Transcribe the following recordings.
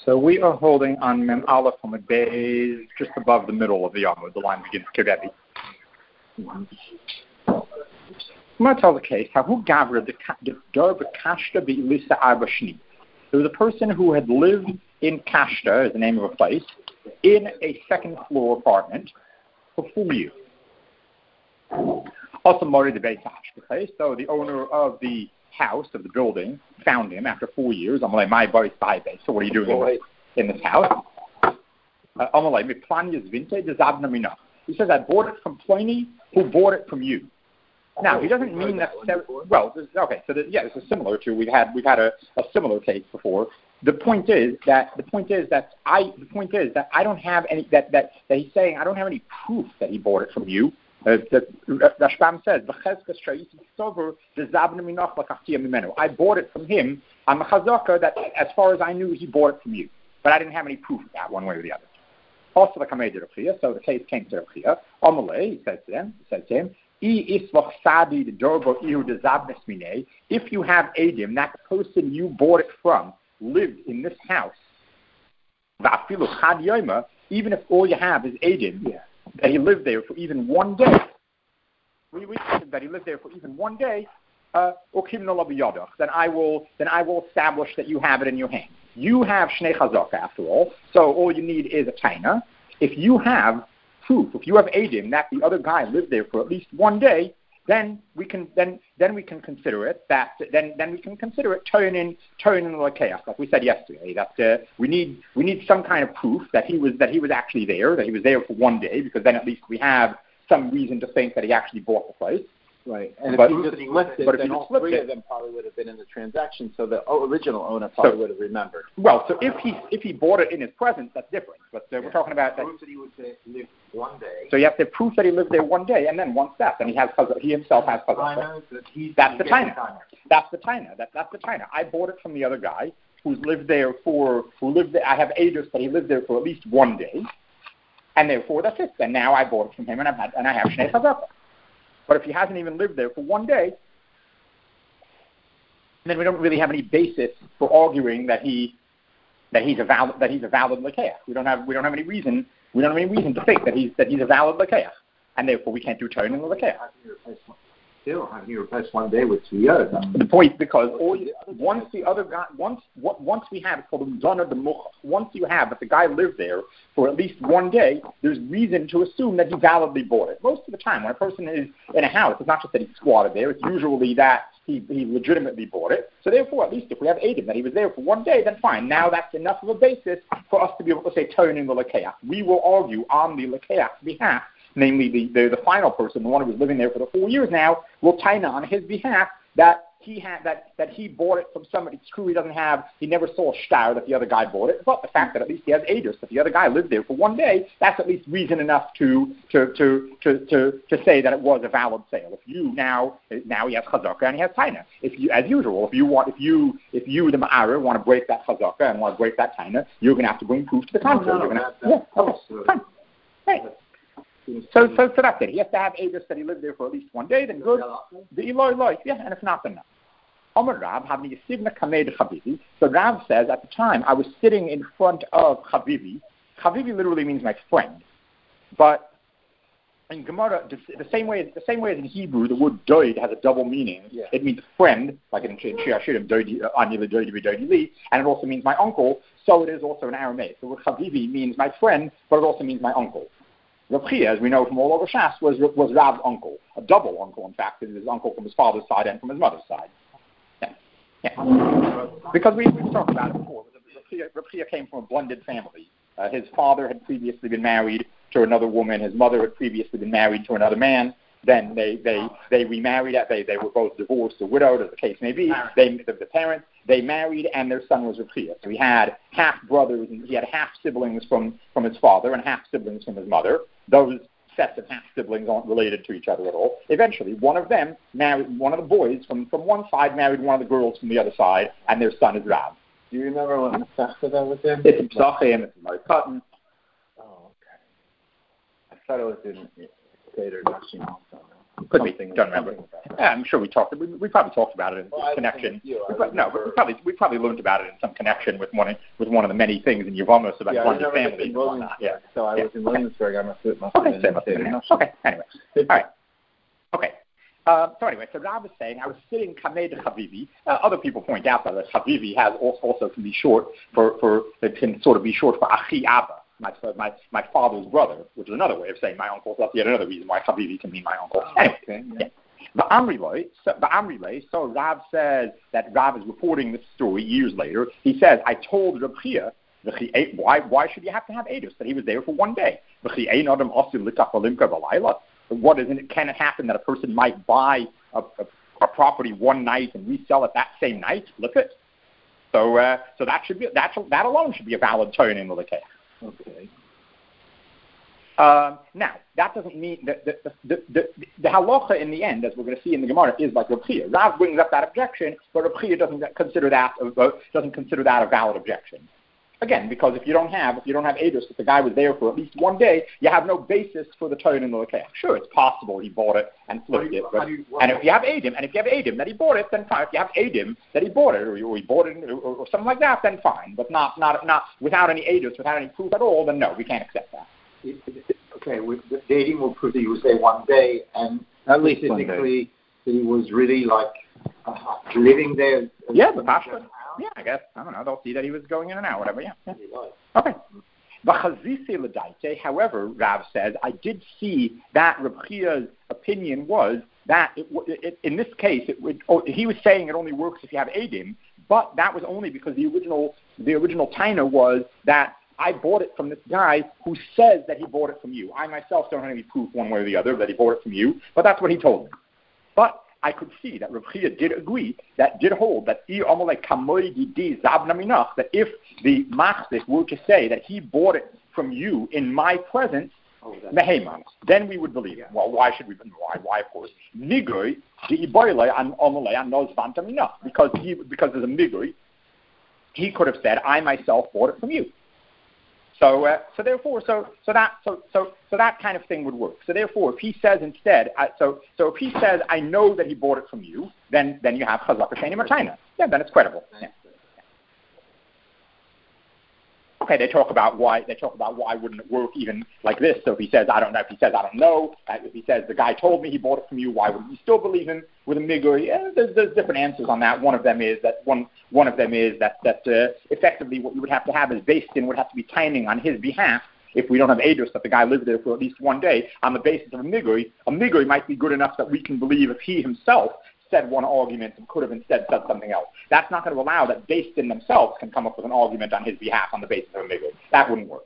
So we are holding on Mem Aleph from a base just above the middle of the Yamud. The line begins Kerevi. I'm going to tell the case. There was a person who had lived in Kashta, is the name of a place, in a second floor apartment for 4 years. Also, Mori the Beit Hashkafei, so the owner of the house, of the building, found him after 4 years. I'm like, my boy's by base. So what are you doing in this house? I'm like, he says, I bought it from Pliny, who bought it from you. Now, he doesn't mean that. Well, okay. So this is similar to we've had a similar case before. The point is that I don't have any that he's saying I don't have any proof that he bought it from you. Rashbam says, I bought it from him on the chazaka that, as far as I knew, he bought it from you. But I didn't have any proof of that one way or the other. Also, the Kamei de Rechia, so the case came to Rechia. Amalei, he says to him, if you have Adim, that person you bought it from lived in this house, even if all you have is Adim, that he lived there for even 1 day, that he lived there for even 1 day, then I will establish that you have it in your hand. You have Shnei Chazaka after all, so all you need is a taina. If you have proof, if you have Adim that the other guy lived there for at least 1 day, then we can consider it turning like chaos, like we said yesterday. That we need some kind of proof that he was actually there, that he was there for 1 day, because then at least we have some reason to think that he actually bought the place. Right, and if he just flipped it, then all three of them probably would have been in the transaction, so the original owner probably would have remembered. Well, so if he bought it in his presence, that's different. But we're talking about proof that he would live 1 day. So you have to prove that he lived there 1 day, and then once that, then he himself has chazaka. That's the taina. That's the taina. That's the taina. I bought it from the other guy I have edus that he lived there for at least 1 day, and therefore that's it. And now I bought it from him, and I have shnei chazaka. But if he hasn't even lived there for 1 day, then we don't really have any basis for arguing that he's a valid lakeach. We don't have any reason to think that he's a valid lakeach, and therefore we can't do turning the lakeach. How can you replace 1 day with 2 years? The point, because once we have it called once you have that the guy lived there for at least 1 day, there's reason to assume that he validly bought it. Most of the time, when a person is in a house, it's not just that he squatted there; it's usually that he legitimately bought it. So therefore, at least if we have Adim that he was there for 1 day, then fine. Now that's enough of a basis for us to be able to say turning the lakeach. We will argue on the lakeach's behalf. Namely, the final person, the one who was living there for the 4 years now, will taina on his behalf that he bought it from somebody. It's true he never saw a shtar that the other guy bought it, but the fact that at least he has edus that the other guy lived there for 1 day, that's at least reason enough to say that it was a valid sale. If you now he has chazaka and he has taina. If you, as usual, if you the ma'ara want to break that chazaka and want to break that taina, you're going to have to bring proof to the contrary. Right. So that's it. He has to have edus that he lived there for at least 1 day, then good. The Eloi, and if not, then no. Amar Rav, having Yisivna Kamei de Chavivi. So Rav says, at the time, I was sitting in front of Chavivi. Chavivi literally means my friend. But in Gemara, the same way as in Hebrew, the word doid has a double meaning. Yeah. It means friend, like in Shir Hashirim, Anila doidi v'doidi li, and it also means my uncle. So it is also in Aramaic. The word Chavivi means my friend, but it also means my uncle. Rav Chia, as we know from all over Shas, was Rav's uncle, a double uncle, in fact, his uncle from his father's side and from his mother's side. Yeah. Because we talked about it before. Rav Chia came from a blended family. His father had previously been married to another woman. His mother had previously been married to another man. Then they remarried. They were both divorced or widowed, as the case may be. The parents, they married, and their son was Rav Chia. So he had half brothers, and he had half siblings from his father and half siblings from his mother. Those sets of half siblings aren't related to each other at all. Eventually, one of them married one of the boys from one side, married one of the girls from the other side, and their son is Rav. Do you remember what Pesachah that was in? It's in Pesachim, it's in Mari Cotton. Oh, okay. I thought it was in Seder Nashim also. Could be. Don't remember. Yeah, I'm sure we talked. We probably talked about it in connection. We probably learned about it in some connection with one of the many things in Yevamos about blended families and whatnot. Yeah. So I was in Williamsburg. I must have been. Okay. Anyway. All right. Okay. So anyway, so Rav is saying, I was sitting Kamei de Chavivi. Other people point out that Chavivi has also can be short for it can sort of be short for Achi Abba, my father's brother, which is another way of saying my uncle. So that's yet another reason why Chavivi can mean my uncle. Anyway, The Amrilay, so Rav says that Rav is reporting this story years later. He says, I told Reb Chia, why should you have to have Eidos? That he was there for one day. What isn't it? Can it happen that a person might buy a property one night and resell it that same night? Look it. So that alone should be a valid turn in the Lekech. Okay. Now that doesn't mean that the halacha in the end, as we're going to see in the Gemara, is like Reb Chia. Rav brings up that objection, but Reb Chia doesn't consider that a valid objection. Again, because if you don't have Eidos, if the guy was there for at least one day, you have no basis for the Torah in the Lekech. Sure, it's possible he bought it and flipped it, and if you have Eidim that he bought it, then fine. If you have Eidim that he bought it, or he bought it, or something like that, then fine. But not without any Eidos, without any proof at all, then no, we can't accept that. Okay, with the dating will prove that he was there one day, and at least specifically that he was really like living there. Yeah, the Pashta. Yeah, I guess. I don't know. They'll see that he was going in and out, whatever. Yeah. Okay. However, Rav says, I did see that Reb Chia's opinion was that in this case, he was saying it only works if you have Eidim, but that was only because the original taina was that I bought it from this guy who says that he bought it from you. I myself don't have any proof one way or the other that he bought it from you, but that's what he told me. But I could see that Reb Chia did hold that if the machzik were to say that he bought it from you in my presence, then we would believe it. Well, why should we? Why of course? Because there's a migui, he could have said, I myself bought it from you. So that kind of thing would work. So therefore, if he says instead, if he says, I know that he bought it from you, then you have chazak sheni martaina. Yeah, then it's credible. Yeah. Okay, they talk about why wouldn't it work even like this. So if he says I don't know, if he says the guy told me he bought it from you, why wouldn't you still believe him with a miguri? Yeah, there's different answers on that. One of them is that effectively what you would have to have is based in would have to be timing on his behalf. If we don't have Eidos that the guy lived there for at least one day on the basis of a miguri might be good enough that we can believe if he himself said one argument and could have instead said something else. That's not going to allow that based in themselves can come up with an argument on his behalf on the basis of a migui. That wouldn't work.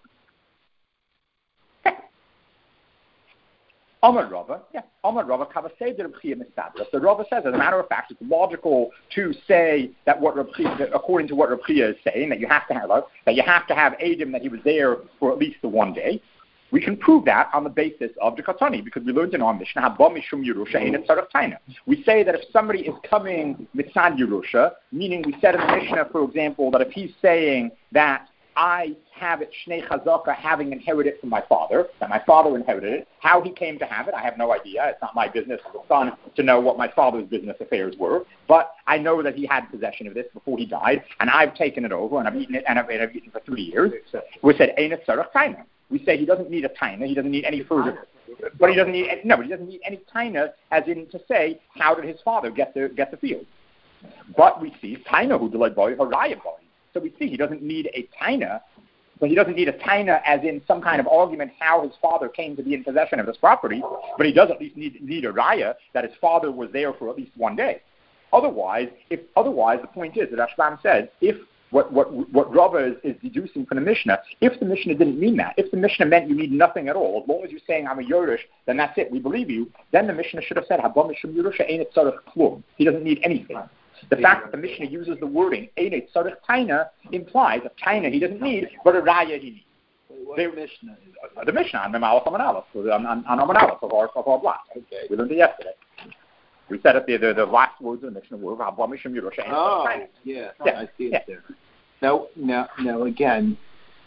Amar Rava kavasei de Reb Chia mistadras. The Rava says, as a matter of fact, it's logical to say that according to what Reb Chia is saying, that you have to have Eidim that he was there for at least the one day. We can prove that on the basis of the Katani, because we learned in our Mishnah, Haba mishum Yerusha ein tzarech taina. We say that if somebody is coming mitzad Yerusha, meaning we said in the Mishnah, for example, that if he's saying that I have it Shnei Chazaka, having inherited it from my father, that my father inherited it, how he came to have it, I have no idea. It's not my business as a son to know what my father's business affairs were, but I know that he had possession of this before he died, and I've taken it over, and I've eaten it, and I've eaten it for 3 years. We said, ein tzarech taina. We say he doesn't need a taina, he doesn't need any further, but he doesn't need any taina, as in to say, how did his father get the field? But we see taina who delayed boy haraya boy. So we see he doesn't need a taina, but he doesn't need a taina as in some kind of argument how his father came to be in possession of this property, but he does at least need a raya that his father was there for at least one day. Otherwise, the point is that Rashbam says, if what Rava is deducing from the Mishnah, if the Mishnah didn't mean that, if the Mishnah meant you need nothing at all, as long as you're saying I'm a Yerush, then that's it, we believe you, then the Mishnah should have said, Haba mishum Yerusha ein tzarech klum. He doesn't need anything. The fact that the Mishnah uses the wording ein tzarech taina implies a taina he doesn't need, but a raya he needs. The Mishnah is the Mishnah on Mem Aleph Amud Aleph, on Amud Aleph of our block. Okay. We learned it yesterday. We said it the last words of the Mishnah were Haba mishum Yerusha ein tzarech taina. Yeah, I see it there. Now again,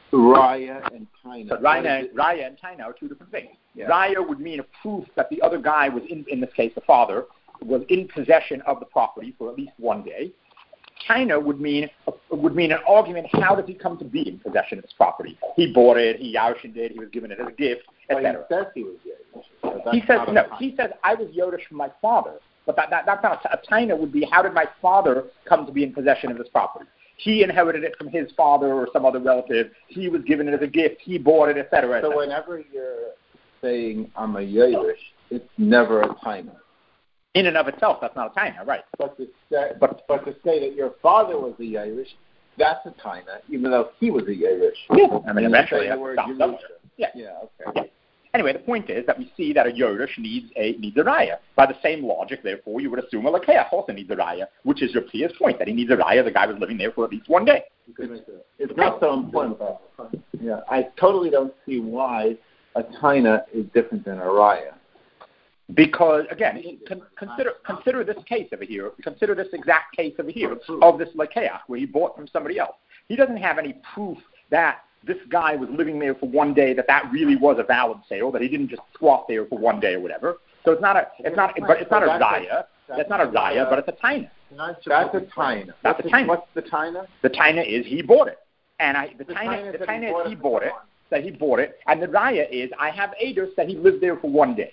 Raya and Taina. So Raya and Taina are two different things. Yeah. Raya would mean a proof that the other guy was in this case, the father, was in possession of the property for at least one day. Taina would mean an argument. How does he come to be in possession of this property? He bought it. He yarshed it. He was given it as a gift, etc. He says he was Yorush. He says no. He says I was Yorush from my father. But that's not a Taina. Would be how did my father come to be in possession of this property? He inherited it from his father or some other relative. He was given it as a gift. He bought it, etc. So whenever you're saying I'm a Yorush, it's never a Taina. In and of itself, that's not a Taina, right? But to say that your father was a Yorush, that's a Taina, even though he was a Yorush. Yeah, I mean, eventually that's stopped. Yeah, okay. Yeah. Anyway, the point is that we see that a Yorush needs a raya. By the same logic, therefore, you would assume a Lakeach also needs a raya, which is your clearest point, that he needs a raya. The guy was living there for at least one day. It's not so important. Yeah, I totally don't see why a Taina is different than a raya. Because, again, consider this case over here. Consider this exact case over here of this Lakeach, where he bought from somebody else. He doesn't have any proof that this guy was living there for one day, that really was a valid sale, that he didn't just squat there for one day or whatever. So it's not a raya. That's not a raya, but it's a Taina. That's a Taina. That's a Taina. What's the Taina? The Taina is he bought it. And the Taina is he bought it, that he bought it. And the raya is I have Eidos that he lived there for one day.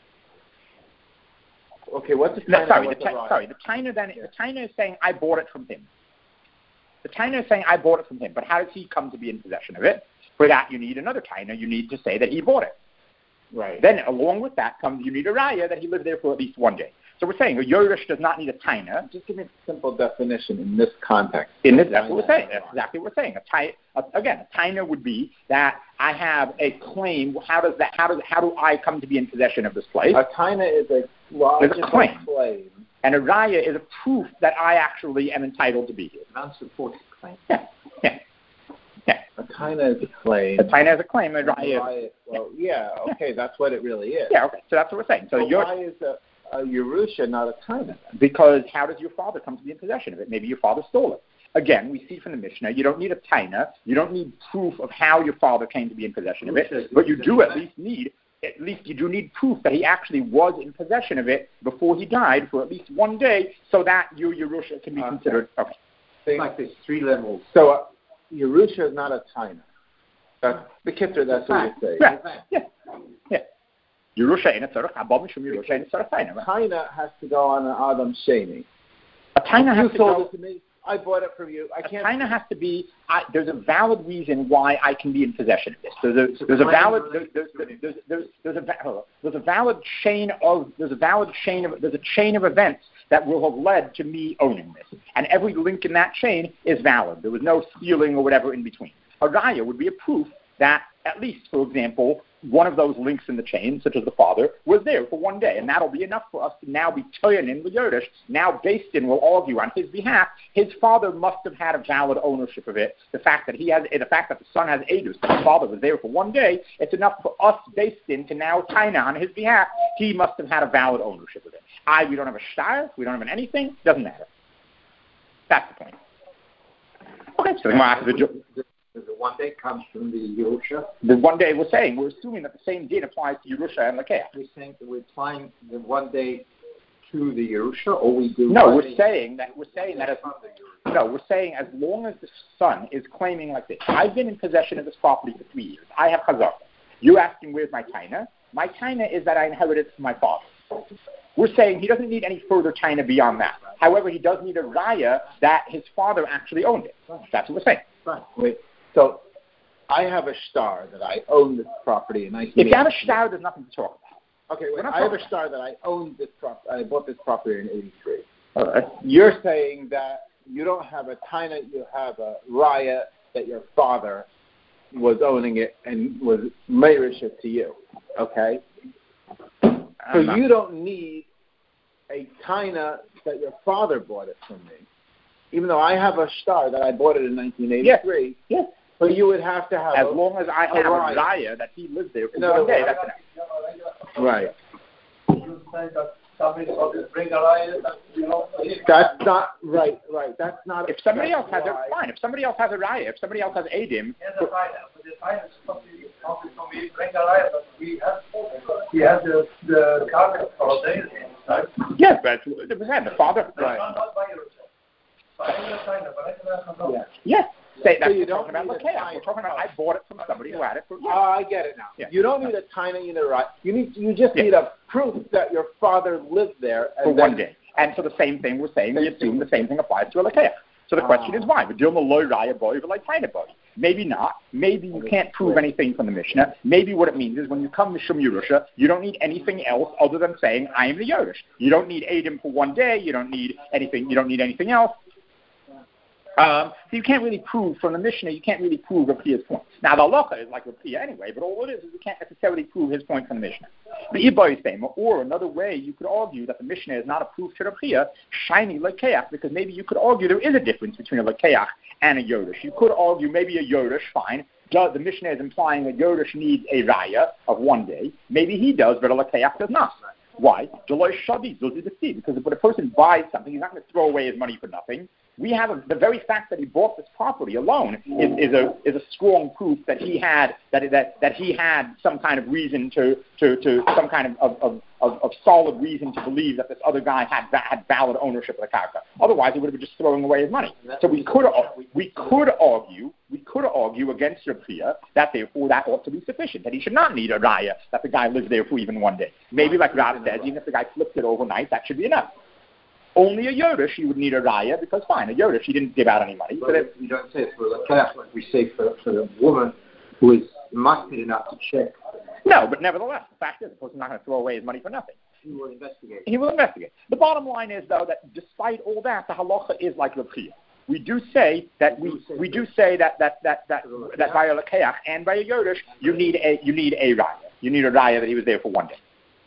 Okay, what's the Taina? The Taina is saying I bought it from him. The Taina is saying I bought it from him, but how does he come to be in possession of it? For that, you need another Taina. You need to say that he bought it. Right. Then, along with that, you need a raya that he lived there for at least one day. So we're saying a Yorush does not need a Taina. Just give me a simple definition in this context. That's what we're saying. That's exactly what we're saying. A Taina would be that I have a claim. How do I come to be in possession of this place? A Taina is a logical claim. And a raya is a proof that I actually am entitled to be here. Non-supported claim. Yeah. A Taina is a claim. A Taina is a claim. A raya. Well, yeah. Okay, that's what it really is. Yeah. Okay. So that's what we're saying. So why is a Yerusha not a Taina? Because how does your father come to be in possession of it? Maybe your father stole it. Again, we see from the Mishnah, you don't need a Taina. You don't need proof of how your father came to be in possession of it. But you do at least you do need proof that he actually was in possession of it before he died for at least one day, so that your Yerusha can be considered. Okay. Like there's 3 levels. So Yerusha is not a Taina. That's the Kitzur, that's what you say. Yeah. Yerusha in a tzarech, Abba Mishum Yerusha in a tzarech Taina. Taina has to go on an Adam Sheni. A Taina has to go. It to me. I bought it from you. A Taina has to be. There's a valid reason why I can be in possession of this. There's a chain of events that will have led to me owning this, and every link in that chain is valid. There was no stealing or whatever in between. A raya would be a proof that, at least, for example, one of those links in the chain, such as the father, was there for one day, and that'll be enough for us to now be toyanin with Yorush. Now, Beis Din will argue on his behalf. His father must have had a valid ownership of it. The fact that the son has Eidos, that his father was there for one day, it's enough for us, Beis Din, to now taina on his behalf. He must have had a valid ownership of it. We don't have a shtar, we don't have anything. Doesn't matter. That's the point. Okay, so the one day comes from the Yerusha. The one day we're assuming that the same din applies to Yerusha and Lakeach. We're saying that we're applying the one day to the Yerusha, or we do. No, we're saying as long as the son is claiming like this, I've been in possession of this property for 3 years. I have chazaka. You're asking where's my taina? My taina is that I inherited it from my father. We're saying he doesn't need any further taina beyond that. However, he does need a raya that his father actually owned it. That's what we're saying. Right. Wait. So I have a shtar that I own this property in 1983. If you have a shtar, there's nothing to talk about. Okay, I have a shtar that I own this property. I bought this property in 83. All right. You're saying that you don't have a taina, you have a raya that your father was owning it and was meirish it to you. Okay? So you don't need a taina that your father bought it from me. Even though I have a shtar that I bought it in 1983. Yes. But you would have to have as long as I have a raya that he lived there for one day. That's enough. Right. You say that somebody to bring a riot, That's not right. That's not. If somebody else has it, fine. If somebody else has a raya, if somebody else has Adim, the fine, but the fine is something from me bring a riot, but he has the carpet for days, right? yes, but the father. Right. Not by yourself. Yes. Say that So you we're don't talking about need a Lakeach. We're talking about I bought it from somebody who had it for years. I get it now. Yeah. You don't need a taina in the right. You just need a proof that your father lived there for one day. And so the same thing we're saying, we assume the same thing applies to a Lakeach. So the question is why? Maybe not. Maybe you can't prove anything from the Mishnah. Maybe what it means is when you come Mishum Yerusha, you don't need anything else other than saying, I am the Yerush. You don't need Adim for one day. You don't need anything else. So you can't really prove from the Mishnah, you can't really prove Rapia's point. Now the halacha is like Rapia anyway, but all it is you can't necessarily prove his point from the Mishnah. The Ibai Sema, or another way you could argue that the Mishnah is not a proof to Rapia, shiny Lakeach, because maybe you could argue there is a difference between a Lakeach and a Yorush. You could argue maybe a Yorush, fine. The Mishnah is implying that Yorush needs a raya of one day. Maybe he does, but a Lakeach does not. Why? Because when a person buys something, he's not going to throw away his money for nothing. We have the very fact that he bought this property alone is a strong proof that he had that he had some kind of reason to some kind of solid reason to believe that this other guy had valid ownership of the karka. Otherwise, he would have been just throwing away his money. So we could argue against Rapiya that therefore that ought to be sufficient, that he should not need a raya that the guy lives there for even one day. Maybe like Rav says, even if the guy flipped it overnight, that should be enough. Only a Yorush, you would need a raya, because fine, a Yorush, he didn't give out any money. But we don't say it for the calf, like we say for the woman who is musty enough to check. No, but nevertheless, the fact is, the person's not going to throw away his money for nothing. He will investigate. He will investigate. The bottom line is, though, that despite all that, the halacha is like Rapiya. We do say that that by a Lakeach and by a Yorush, you need a raya. You need a raya that he was there for one day.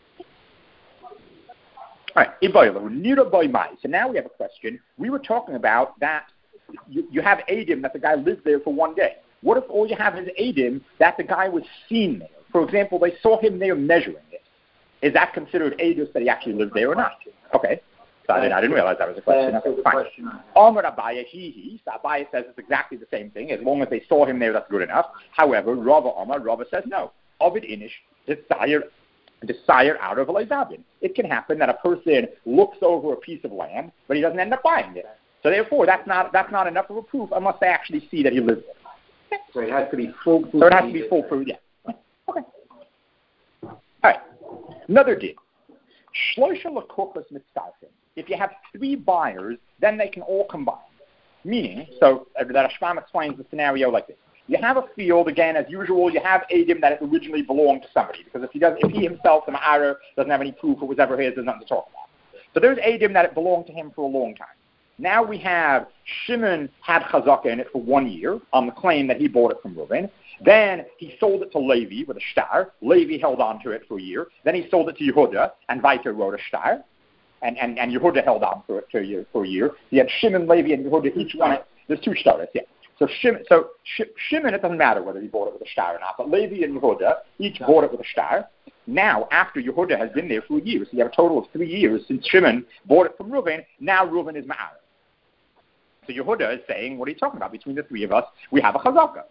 All right, so now we have a question. We were talking about that you have Adim that the guy lived there for one day. What if all you have is Adim that the guy was seen there? For example, they saw him there measuring it. Is that considered Adus that he actually lived there or not? Okay. So I didn't realize that was a question. Okay, fine. Amar Abaya, so Abaya says it's exactly the same thing. As long as they saw him there, that's good enough. However, Rava says no. Ovid Inish, desire out of Elizabeth. It can happen that a person looks over a piece of land, but he doesn't end up buying it. So therefore, that's not enough of a proof unless they actually see that he lives there. So it has to be full proof. So it has to be full proof, yeah. Okay. All right. Another deal. Shloisha Lakuchas Mitzarfim. If you have three buyers, then they can all combine. Meaning, so that Ashram explains the scenario like this. You have a field, again, as usual, you have Adim that it originally belonged to somebody. Because if he himself, the Ma'ara, doesn't have any proof it was ever his, there's nothing to talk about. So there's Adim that it belonged to him for a long time. Now we have Shimon had Chazaka in it for 1 year on the claim that he bought it from Reuven. Then he sold it to Levi with a star. Levi held on to it for a year. Then he sold it to Yehuda, and Viter wrote a star. And Yehuda held on to it for a year. He had Shimon, Levi, and Yehuda, each one. There's two stars, yeah. So Shimon, it doesn't matter whether he bought it with a star or not, but Levi and Yehuda each bought it with a star. Now, after Yehuda has been there for a year, so you have a total of 3 years since Shimon bought it from Reuven, now Reuven is Ma'ara. So Yehuda is saying, what are you talking about? Between the three of us, we have a chazaka.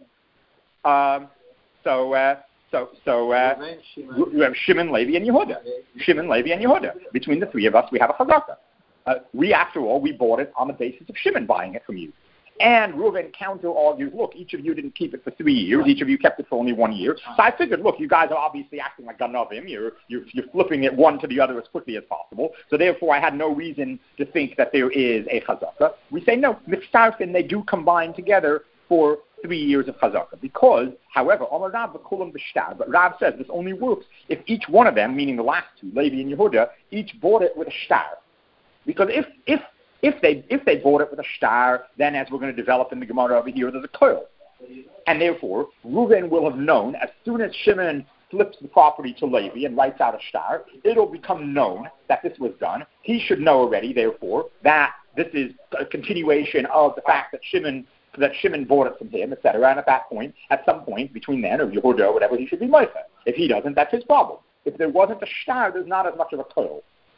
You have Shimon, Levi, and Yehuda. Shimon, Levi, and Yehuda. Between the three of us, we have a chazaka. After all, we bought it on the basis of Shimon buying it from you. And Reuven counter-argues, look, each of you didn't keep it for 3 years. Each of you kept it for only 1 year. So I figured, look, you guys are obviously acting like Ganavim. You're flipping it one to the other as quickly as possible. So therefore, I had no reason to think that there is a chazaka. We say, no, mitzarfin, they do combine together for 3 years of chazaka. Because, however, Amar Rav v'kulam b'shtar, but Rav says this only works if each one of them, meaning the last two, Levi and Yehuda, each bought it with a shtar. Because if they bought it with a star, then as we're going to develop in the Gemara over here, there's a koil. And therefore, Reuven will have known, as soon as Shimon flips the property to Levi and writes out a star, it'll become known that this was done. He should know already, therefore, that this is a continuation of the fact that Shimon bought it from him, etc. And at some point, between then, or Yehuda, or whatever, he should be Moshe. If he doesn't, that's his problem. If there wasn't a star, there's not as much of a koil.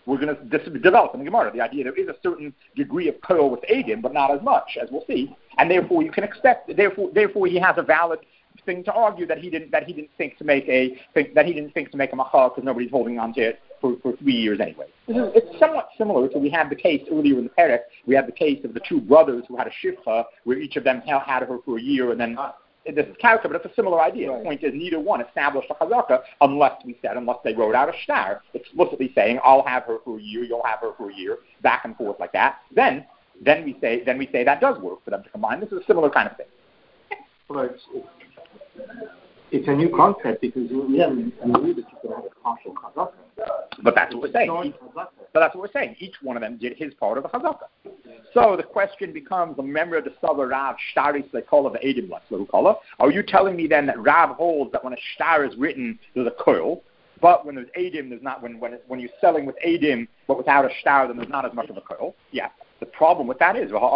we're going to develop in the Gemara. The idea there is a certain degree of koil with Eidim, but not as much, as we'll see, and therefore you can expect. Therefore he has a valid thing to argue that he didn't think to make a machal because nobody's holding on to it for 3 years anyway. It's somewhat similar to we had the case earlier in the Perek. We had the case of the two brothers who had a shivcha where each of them had her for a year and then. This is karka, but it's a similar idea. Right. The point is neither one established a chazaka unless they wrote out a shtar, explicitly saying, I'll have her for a year, you'll have her for a year, back and forth like that. Then we say that does work for them to combine. This is a similar kind of thing. Well, it's a new concept because you knew that you could have a partial chazaka. But that's what we're saying. Each one of them did his part of the chazaka. So the question becomes: the member of the Sava Rav Shtaris Lekola the Eidim Lekola. Are you telling me then that Rav holds that when a shtar is written, there's a koil, but when there's Eidim, there's not? When you're selling with Eidim but without a shtar, then there's not as much of a koil. Yeah. The problem with that is, but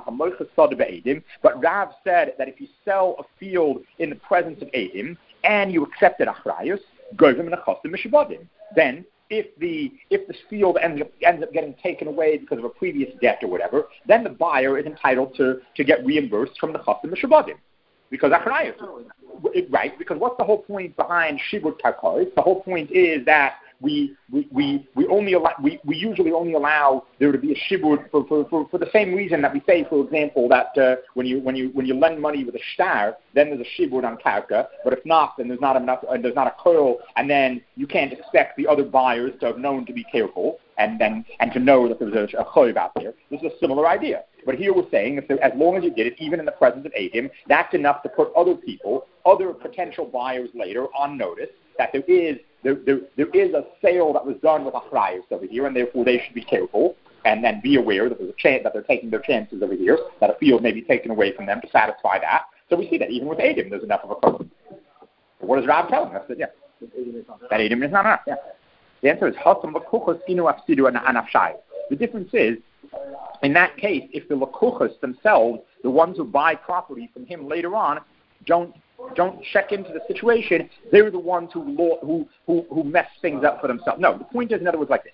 Rav said that if you sell a field in the presence of Eidim and you accept it achrayus, then if the field ends up getting taken away because of a previous debt or whatever, then the buyer is entitled to get reimbursed from the chastim mishabadim. Because achrayus, right? Because what's the whole point behind shibud karkos? The whole point is that we usually only allow there to be a shibud for the same reason that we say, for example, that when you lend money with a shtar, then there's a shibud on karka, but if not, then there's not enough, and there's not a koil, and then you can't expect the other buyers to have known to be careful and to know that there's a choiv out there. This is a similar idea. But here we're saying, as long as you did it, even in the presence of Eidim, that's enough to put other potential buyers later on notice that there is a sale that was done with achrayus over here, and therefore they should be careful and then be aware that there's a chance that they're taking their chances over here, that a field may be taken away from them to satisfy that. So we see that even with Eidim, there's enough of a koil. What is Rav telling us? That Eidim is not enough. Yeah. The answer is hasam l'kuchos inu afsidu anafshai. The difference is, in that case, if the lakuchos themselves, the ones who buy property from him later on, don't check into the situation, they're the ones who mess things up for themselves. No, the point is, in other words, like this.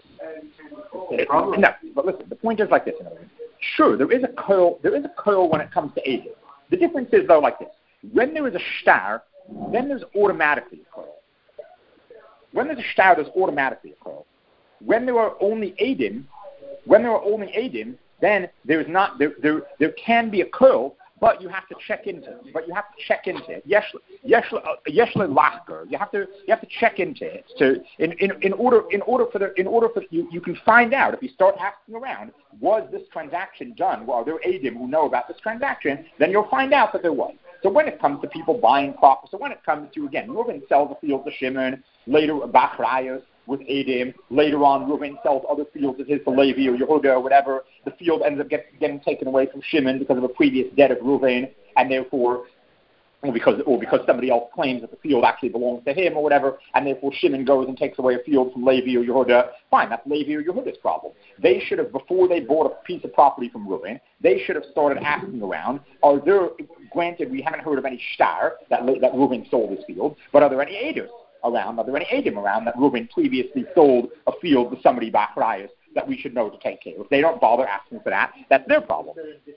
No, but listen, the point is like this. In other words, sure, there is a koil when it comes to Eidim. The difference is though like this: when there is a shtar, then there's automatically a koil. When there's a shtar, there's automatically a koil. When there are only Eidim, then there's not. There can be a koil, but you have to check into it. Yesh lachker. You have to check into it. In order for you can find out if you start asking around, was this transaction done? Well, there are Eidim who know about this transaction. Then you'll find out that there was. So when it comes to people buying property, so when it comes to again, Reuven sells the field to Shimon, later Bachrayos with Eidim, later on Reuven sells other fields of his to Levi or Yehuda or whatever. The field ends up getting taken away from Shimon because of a previous debt of Reuven, and therefore, or because somebody else claims that the field actually belongs to him or whatever, and therefore Shimon goes and takes away a field from Levi or Yehuda. Fine, that's Levi or Yehuda's problem. They should have, before they bought a piece of property from Reuven, they should have started asking around, granted, we haven't heard of any shtar that Reuven sold his field, but are there any Eidim around? Are there any Eidim around that Reuven previously sold a field to somebody Bachrayas that we should know to take care of? If they don't bother asking for that, that's their problem.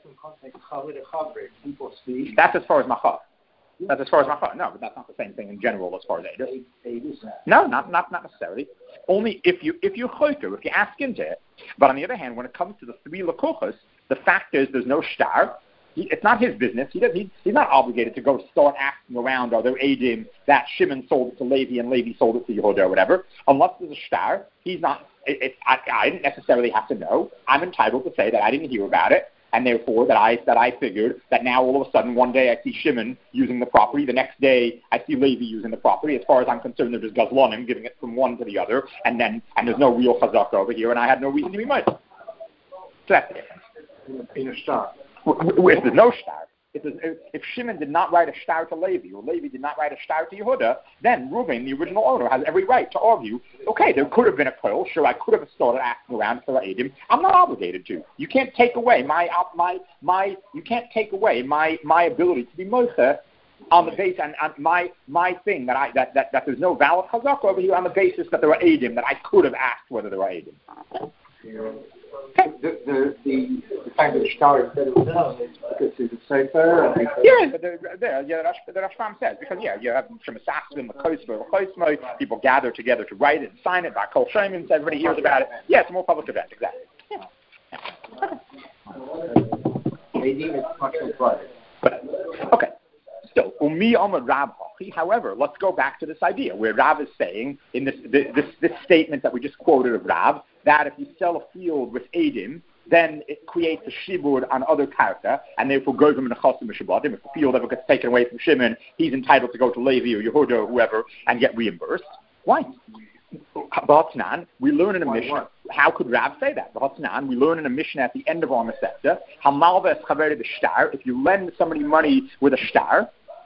That's as far as Machar. No, but that's not the same thing in general as far as Eidim. No, not necessarily. Only if you choker, if you ask into it. But on the other hand, when it comes to the three lakuchos, the fact is there's no shtar. It's not his business. He's not obligated to go start asking around, are there Eidim that Shimon sold it to Levi and Levi sold it to Yehuda or whatever. Unless there's a shtar, he's not. I didn't necessarily have to know. I'm entitled to say that I didn't hear about it, and therefore that I figured that now all of a sudden one day I see Shimon using the property, the next day I see Levi using the property. As far as I'm concerned, there's Gazlonim giving it from one to the other, and there's no real chazaka over here, and I had no reason to be mad. So that's the difference. In a shtar. If there's no shtar, if Shimon did not write a shtar to Levi, or Levi did not write a shtar to Yehuda, then Reuven, the original owner, has every right to argue, okay, there could have been a koil, sure, I could have started asking around for Eidim. I'm not obligated to. You can't take away my ability to be moicha on the base and my thing that there's no valid chazaka over here on the basis that there were Eidim, that I could have asked whether there were Eidim. The fact that the star is better known is because it's a sofer. The Rashbam says, because you have Shemasasim, the Kosmo, people gather together to write it and sign it by Kol Shemim, so everybody hears about it. Yeah, it's a more public event, exactly. Okay. Still, Umi Amar Rav Hachi. However, let's go back to this idea where Rav is saying in this statement that we just quoted of Rav, that if you sell a field with Eidim, then it creates a shibud on other karka, and therefore goes him in a chosim Shabbatim. If the field ever gets taken away from Shimon, he's entitled to go to Levi or Yehuda or whoever and get reimbursed. Why? B'Hatnan, we learn in a Mishnah. How could Rav say that? B'Hatnan, we learn in a Mishnah at the end of our Masechta, Hamalva es chaveri b'shtar. If you lend somebody money with a shtar,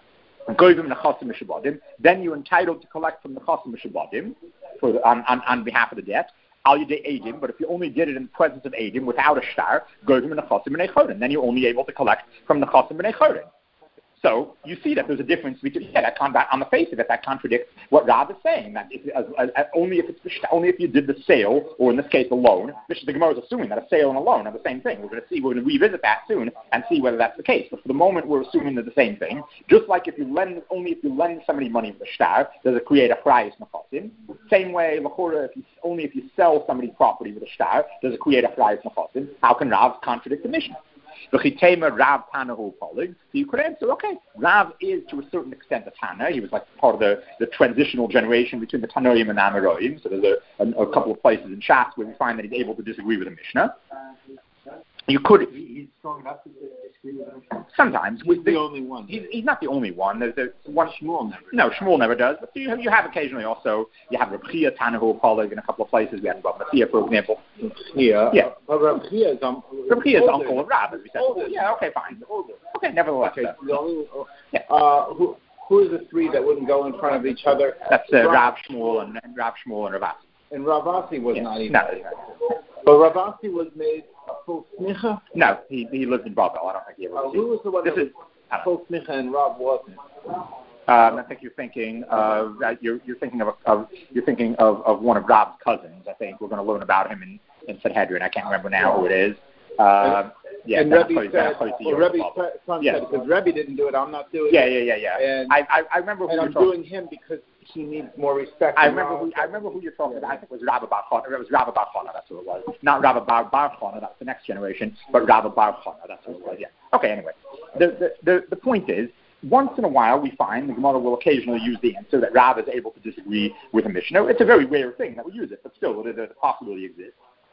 then you're entitled to collect from the chosim Shabbatim on behalf of the debt. Al Yidei Eidim, but if you only did it in the presence of Eidim without a shtar, goes in the chosim b'nei chodim. Then you're only able to collect from the chosim b'nei chodim. So you see that there's a difference between on the face of it that contradicts what Rav is saying, that only if you did the sale, or in this case a loan. The Gemara is assuming that a sale and a loan are the same thing. We're going to revisit that soon and see whether that's the case. But for the moment, we're assuming they're the same thing. Just like if you lend somebody money with a shtar, does it create a chrayas nechosim? Same way, if you sell somebody property with a shtar, does it create a chrayas nechosim? How can Rav contradict the Mishnah? So you could answer, okay, Rav is to a certain extent a Tana. He was like part of the transitional generation between the Tanoim and Amoraim. So there's a couple of places in Shas where we find that he's able to disagree with the Mishnah. You could. He's strong enough to disagree with him. Sometimes. He's the only one. He's not the only one. There's one. Shmuel never. No, Shmuel never does. But you have occasionally also. You have Reb Chia, Tanahu, Polig in a couple of places. We have Reb Matzia, for example. Yeah. But Reb Chia is uncle of Rab, as we said. Yeah. Okay. Fine. Okay. Nevertheless. Okay. Who are the three that wouldn't go in front of each other? That's Rav Shmuel and Rav Shmuel and Rav Asi. And Rav Asi was not even. No. But Rav Asi was made a full smicha? No, he lived in Babel. I don't think he ever who was the one that was full smicha and Rav wasn't? I think you're thinking of one of Rob's cousins. I think we're going to learn about him in Sanhedrin. I can't remember now who it is. And Rebbe said, Rebbe's son said, because Rebbe didn't do it, I'm not doing it. Yeah. And I remember who and you're I'm talking. doing him because he needs more respect. I remember who you're talking about. I think it was Rabbi Bar Chana. It was Rabbi Bar Chana, that's who it was. Not Rabbi Bar Chana, that's the next generation, but Rabbi Bar Chana, that's who it was, yeah. Okay, anyway. The point is, once in a while we find the Gemara will occasionally use the answer that Rav is able to disagree with a Mishnah. It's a very rare thing that we use it, but still the possibility exists.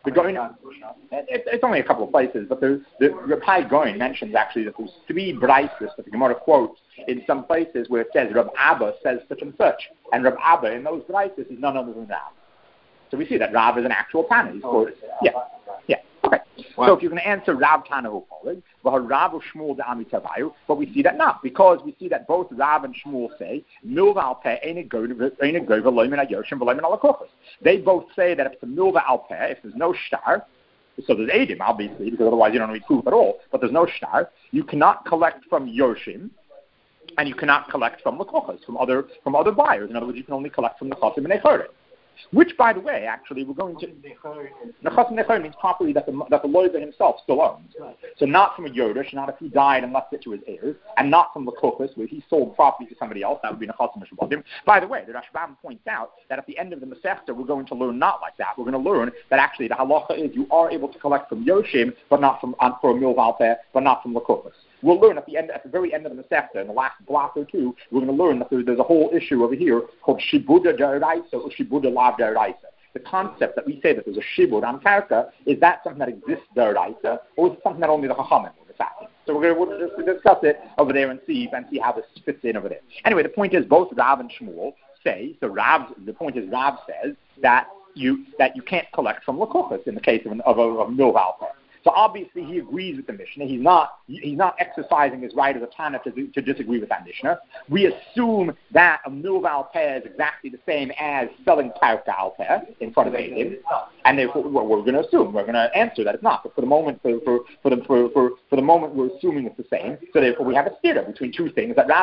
It's only a couple of places, but the Rabbi Goin mentions actually that there's three braisos that the Gemara quotes in some places where it says Rab Abba says such and such, and Rab Abba in those braisos is none other than Rav. So we see that Rav is an actual Tana. He's quoted. Yeah. Okay. Wow. So if you can answer Rav Tanahu Polig, Rav Shmuel de Amitavayu, but we see that not, because we see that both Rav and Shmuel say Milva al Peh ain't gova loimin ayoshim v'loimin alakochos. They both say that if it's a Milva al Peh, if there's no shtar, so there's Eidim obviously, because otherwise you don't need proof at all. But there's no shtar. You cannot collect from Yoshim, and you cannot collect from lakochos, from other buyers. In other words, you can only collect from the chosim and echorei. Which, by the way, actually, we're going to... Nechasim Nechor means properly that the loizer himself still owns. So not from a Yorush, not if he died and left it to his heirs, and not from Lakochus, where he sold property to somebody else, that would be Nechasim Shabbatim. By the way, the Rashbam points out that at the end of the Masechta, we're going to learn not like that. We're going to learn that actually the halacha is you are able to collect from Yoshim, but not from for a Milval Peh, but not from Lakochus. We'll learn at the very end of the Masechta, in the last block or two, we're going to learn that there's a whole issue over here called Shibuda Daraisa or Shibuda Lav Daraisa. The concept that we say that there's a Shibud on Karka, is that something that exists Daraisa, or is it something that only the Chachamim will decide? So we'll just discuss it over there and see how this fits in over there. Anyway, the point is both Rav and Shmuel say, the point is Rav says that you can't collect from Lakochus in the case of a Milval Peh. So obviously he agrees with the Mishnah. He's not exercising his right as a Tana to disagree with that Mishnah. We assume that a Milval Peh is exactly the same as selling Karka al Peh in front of Eidim, and therefore we're going to assume, we're going to answer that it's not. But for the moment, for the moment, we're assuming it's the same. So therefore we have a stira between two things that Rav says.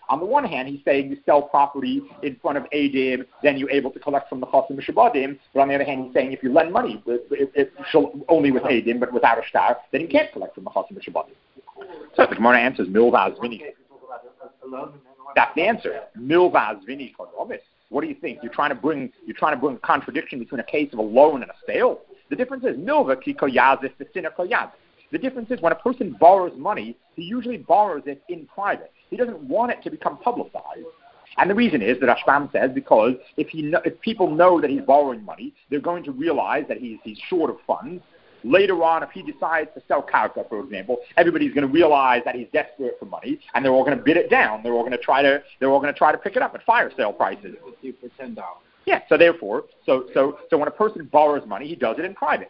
On the one hand, he's saying you sell property in front of Eidim, then you're able to collect from the Chosim Mishabadim. But on the other hand, he's saying if you lend money only with Eidim, but without a shtar, then you can't collect from the Chosim Mishabadim. So the Gemara answers, Milvaz Vini. That's the answer. Milvaz Vini Kodomis. What do you think? You're trying to bring a contradiction between a case of a loan and a sale? The difference is Milva ki koyazif v'tzina koyaz. The difference is when a person borrows money, he usually borrows it in private. He doesn't want it to become publicized. And the reason is that Rashbam says because if people know that he's borrowing money, they're going to realize that he's short of funds. Later on, if he decides to sell karka, for example, everybody's going to realize that he's desperate for money, and they're all going to bid it down. They're all going to try to pick it up at fire sale prices. For $10. Yeah. So therefore, so when a person borrows money, he does it in private.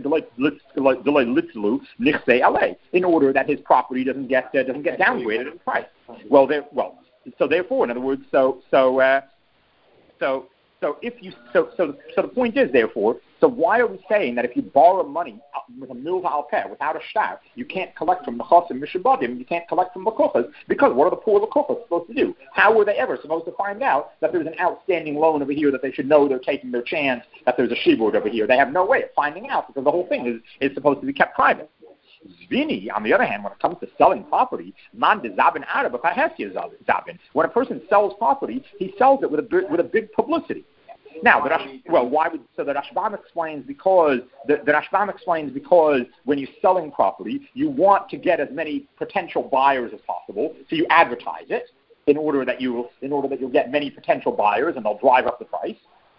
In order that his property doesn't get downgraded in price. So therefore, in other words, so the point is, therefore, so why are we saying that if you borrow money with a milva al peh, without a shtar, you can't collect from the chosim mishabadim, you can't collect from lakuchas, because what are the poor lakuchas supposed to do? How were they ever supposed to find out that there's an outstanding loan over here, that they should know they're taking their chance, that there's a shibud over here? They have no way of finding out, because the whole thing is supposed to be kept private. Zvini, on the other hand, when it comes to selling property, man de zabin arab zabin. When a person sells property, he sells it with a big publicity. Now, the Rashbam explains because when you're selling property, you want to get as many potential buyers as possible, so you advertise it in order that you'll get many potential buyers, and they'll drive up the price.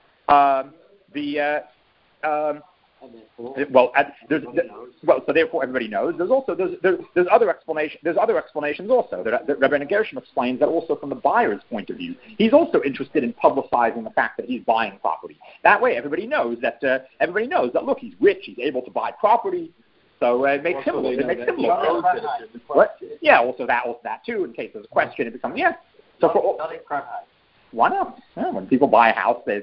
So therefore everybody knows. There's other explanations also. That Rabbi Gershom explains that also from the buyer's point of view, he's also interested in publicizing the fact that he's buying property. That way, everybody knows that look, he's rich, he's able to buy property. So it makes him look. What? Yeah, also that too. In case there's a question, it becomes So for why not? Yeah, when people buy a house, they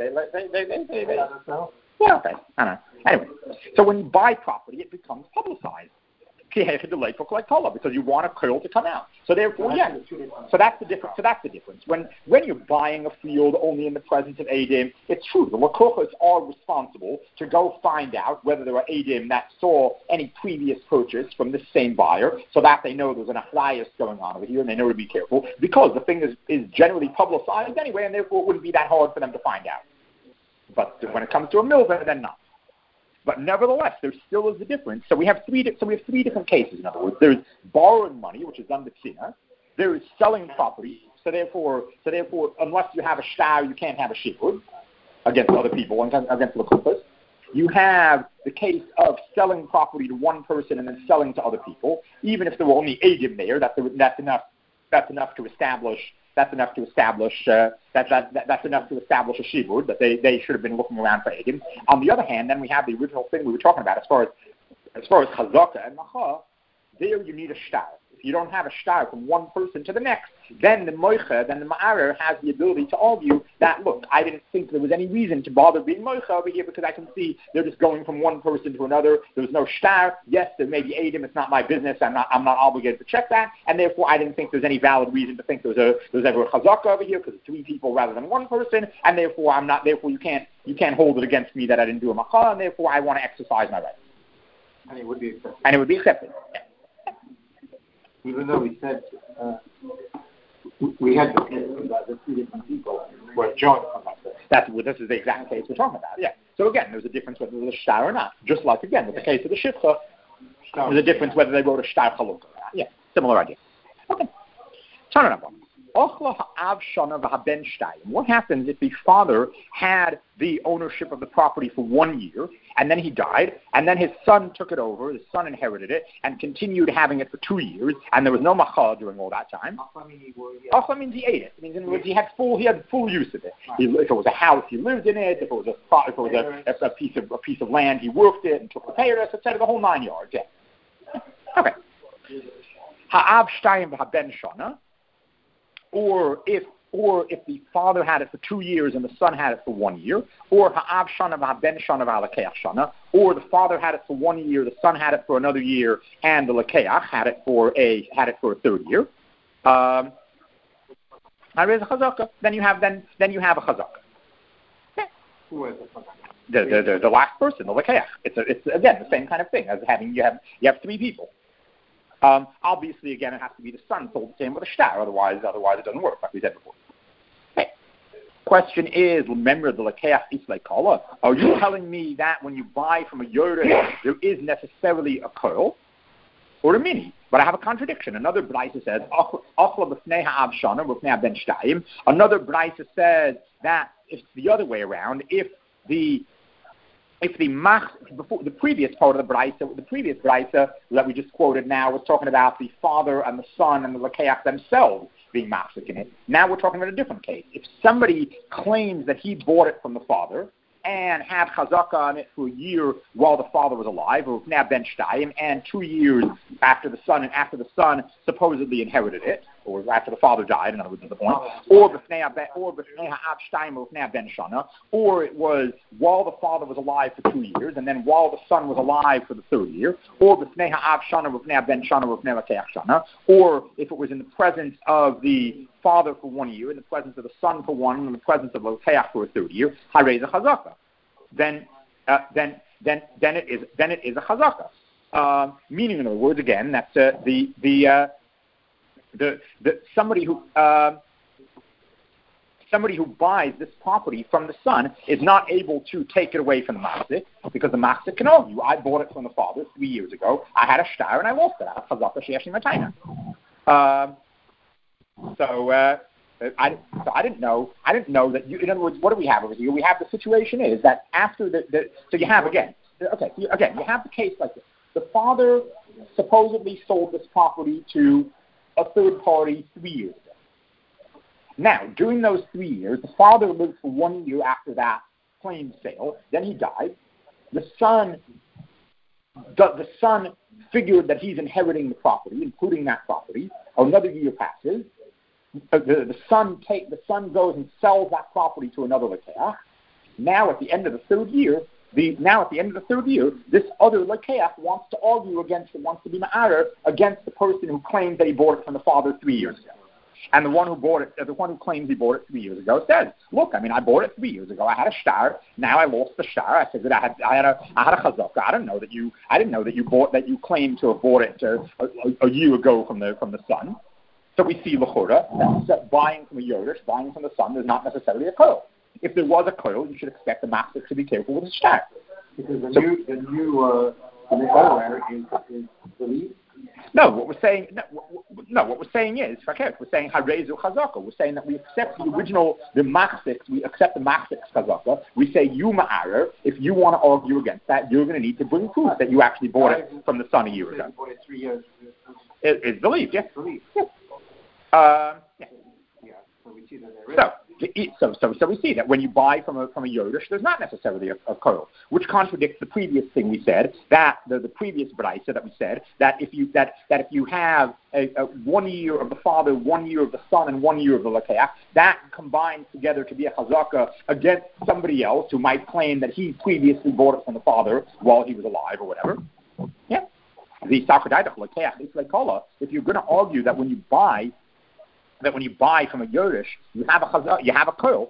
yeah, okay. I don't know. Anyway, so when you buy property, it becomes publicized. Because you want a curl to come out. So therefore, So that's the difference. When you're buying a field only in the presence of Eidim, it's true. The lakuchas are responsible to go find out whether there are Eidim that saw any previous purchase from this same buyer, so that they know there's an achlayas going on over here, and they know to be careful, because the thing is generally publicized anyway, and therefore it wouldn't be that hard for them to find out. But when it comes to a milva, then not. But nevertheless, there still is a difference. So we have three different cases. In other words, there's borrowing money, which is done b'tzina. There is selling property. So therefore, unless you have a shtar, you can't have a shibud against other people, against lakupas. You have the case of selling property to one person and then selling to other people, even if there were only eidim there. That's enough to establish. That's enough to establish a shibud, that they should have been looking around for Eidim. On the other hand, then we have the original thing we were talking about as far as chazaka and macha. There you need a shtar. If you don't have a shtar from one person to the next, then the ma'arer has the ability to argue that, look, I didn't think there was any reason to bother being moicha over here, because I can see they're just going from one person to another. There's no shtar. Yes, there may be Eidim. It's not my business. I'm not obligated to check that, and therefore I didn't think there's any valid reason to think there's ever a chazaka over here, because it's three people rather than one person, and therefore you can't hold it against me that I didn't do a macha, and therefore I want to exercise my rights. And it would be accepted. Yeah. Even though we said we had the three different people were joined from that. This is the exact case we're talking about. Yeah. So again, there's a difference whether there's a shtar or not. Just like again with the case of the shifcha, there's a difference whether they wrote a shtar chaluk or not. Yeah. Similar idea. Okay. Turn it up. What happens if the father had the ownership of the property for 1 year, and then he died, and then his son took it over, his son inherited it, and continued having it for 2 years, and there was no macha during all that time? Achla means he ate it. It means in other words, he had full use of it. If it was a house, he lived in it. If it was a piece of land, he worked it and took the payers, etc. The whole 9 yards. Yeah. Okay. Ha'av shtayim v'haben shana. Or if the father had it for 2 years and the son had it for 1 year, or ha'av shana v'haben shana v'halakeach shana, or the father had it for 1 year, the son had it for another year, and the lakeach had it for a third year. Harei is a chazaka. Then you have a chazaka. Who is a chazaka? The last person, the lekeach. It's again the same kind of thing as having you have three people. Obviously, again, it has to be the son sold the same with a shtar. Otherwise it doesn't work, like we said before. Okay. Question is, remember the lekeach islay kala? Are you telling me that when you buy from a yoresh, there is necessarily a curl or a mini? But I have a contradiction. Another brisa says, Achla b'fnei ha'av shana b'fnei ben shtayim. Another brisa says that it's the other way around. If the previous part of the brisa that we just quoted now was talking about the father and the son and the lekeach themselves being machzik in it. Now we're talking about a different case. If somebody claims that he bought it from the father and had chazaka on it for a year while the father was alive, or now ben shtayim, and 2 years after the son supposedly inherited it, or after the father died, in other words, at the point, or b'fnei ha'av shtayim or b'fnei ben shana, or it was while the father was alive for 2 years, and then while the son was alive for the third year, or b'fnei ha'av shana or b'fnei ben shana or b'fnei lekeach shana, or if it was in the presence of the father for 1 year, in the presence of the son for 1, and in the presence of the lekeach for a third year, harei is a chazaka. Then it is a chazaka. Meaning, in other words, again, that somebody who buys this property from the son is not able to take it away from the machzik, because the machzik can argue, I bought it from the father 3 years ago, I had a shtar and I lost it. I have chazaka sheyesh li matayna. I didn't know that you. In other words, what do we have over here? We have the situation is that after so you have you have the case like this. The father supposedly sold this property to a third party 3 years ago. Now, during those 3 years, the father lived for 1 year after that claim sale. Then he died. The son figured that he's inheriting the property, including that property. Another year passes. The son goes and sells that property to another lekeach. Now, at the end of the third year, this other lekeach wants to be ma'arer against the person who claims that he bought it from the father 3 years ago. And the one who claims he bought it 3 years ago says, look, I bought it 3 years ago. I had a shtar. Now I lost the shtar. I said that I had a chazaka. I didn't know that you claimed to have bought it a year ago from the son. So we see l'chora that buying from a yoresh, buying from the son, is not necessarily a koil. If there was a koil, you should expect the machzik to be careful with his shtar. Because the new hardware is believed. No, what we're saying is, we're saying harezu chazaka. We're saying that we accept the machzik, we accept the machzik's chazaka. We say you ma'arer. If you want to argue against that, you're going to need to bring proof that you actually bought it from the son a year ago. Bought it 3 years. It's believed, yes. So we see that So we see that when you buy from a yoresh, there's not necessarily a koil, which contradicts the previous thing we said, that the previous brisa that we said, that if you have a 1 year of the father, 1 year of the son, and 1 year of the lekeach, that combines together to be a chazaka against somebody else who might claim that he previously bought it from the father while he was alive or whatever. Yeah. The sakadaydach lekeach islay kala. If you're going to argue that when you buy from a yoresh, you have a koil,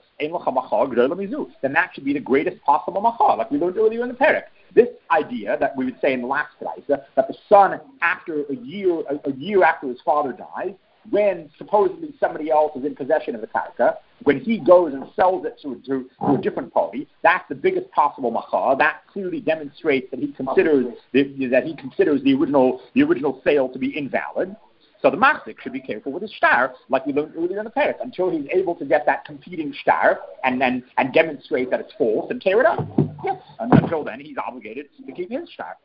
then that should be the greatest possible machal, like we learned earlier in the parak. This idea that we would say in the last brisa, that the son, after a year after his father dies, when supposedly somebody else is in possession of the karka, when he goes and sells it to a different party, that's the biggest possible machal. That clearly demonstrates that he considers the original sale to be invalid. So the machzik should be careful with his shtar, like we learned earlier in the parak, until he's able to get that competing shtar and demonstrate that it's false and tear it up. Yes. And until then, he's obligated to keep his shtar.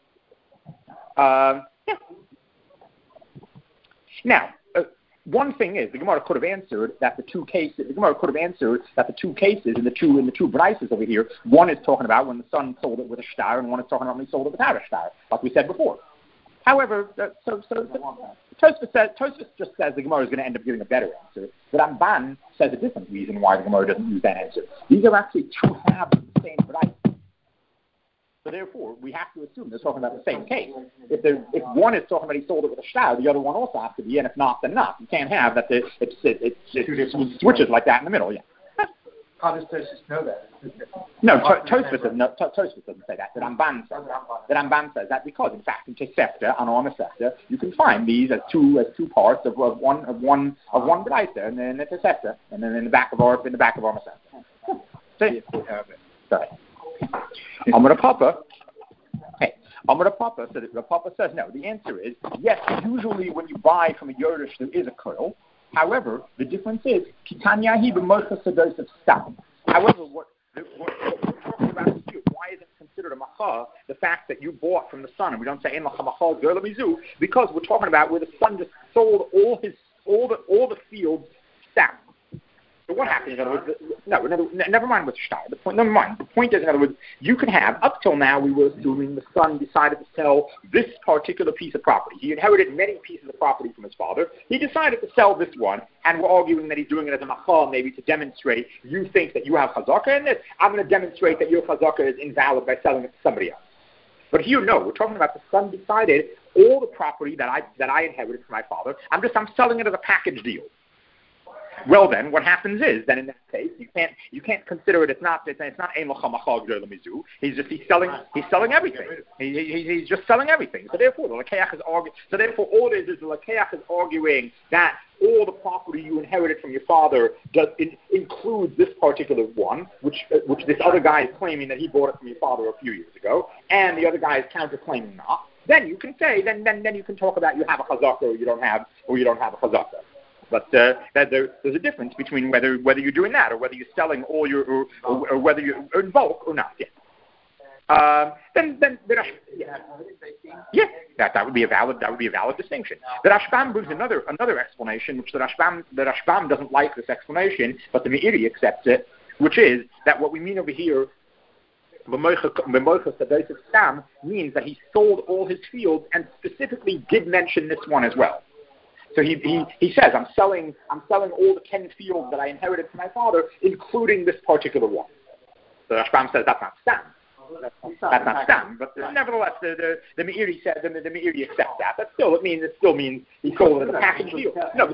Now, one thing is, the Gemara could have answered that the two cases in the two brises over here, one is talking about when the son sold it with a shtar, and one is talking about when he sold it without a shtar, like we said before. However, Tosfos just says the Gemara is going to end up giving a better answer, but Ramban says a different reason why the Gemara doesn't use that answer. These are actually two halves of the same brayso. So therefore, we have to assume they're talking about the same case. If one is talking about he sold it with a shtar, the other one also has to be, and if not, then not. You can't have that. It switches like that in the middle. Yeah. How does Tosfos know that? No, Tosfos doesn't say that. The Ramban says that. The Ramban says that because, in fact, in Tosefta and on Masechta, you can find these as two parts of one Braisa, and then it's Tosefta, and then in the back of our Masechta. If we have it. Sorry. Amar Papa. Hey, Amar Papa. So the Papa says no. The answer is yes. Usually, when you buy from a Yerush, there is a curl. However, the difference is Kitanyahi b'mocha sados of stam. However, what we're talking about here, why is it considered a macha? The fact that you bought from the son, and we don't say ein macha macha gerla mizu, because we're talking about where the son just sold all the fields stam. So what happens, in other words, never mind with shtar. The point is, in other words, you can have, up till now, we were assuming the son decided to sell this particular piece of property. He inherited many pieces of property from his father. He decided to sell this one, and we're arguing that he's doing it as a machal, maybe to demonstrate, you think that you have chazaka in this, I'm going to demonstrate that your chazaka is invalid by selling it to somebody else. But here, no, we're talking about the son decided all the property that I inherited from my father, I'm selling it as a package deal. Well, then, what happens is that in that case, you can't consider it. It's not ein locha machal g'dol mizu. He's selling everything. He's just selling everything. So therefore, the lakeach is arguing. So therefore, all it is the lakeach is arguing that all the property you inherited from your father includes this particular one, which this other guy is claiming that he bought it from your father a few years ago, and the other guy is counterclaiming not. Then you can say, then you can talk about you have a chazaka or you don't have a chazaka. But there's a difference between whether you're doing that or whether you're selling all your or whether you're in bulk or not. Yeah. Then that would be a valid distinction. The Rashbam brings another explanation, which the Rashbam doesn't like this explanation, but the Meiri accepts it, which is that what we mean over here, means that he sold all his fields and specifically did mention this one as well. So he says, I'm selling all the 10 fields that I inherited from my father, including this particular one. So Rashbam says that's not stam. That's not stam. But nevertheless, the Meiri says, and the Meiri accepts that. But still, it still means he sold it as a package deal. But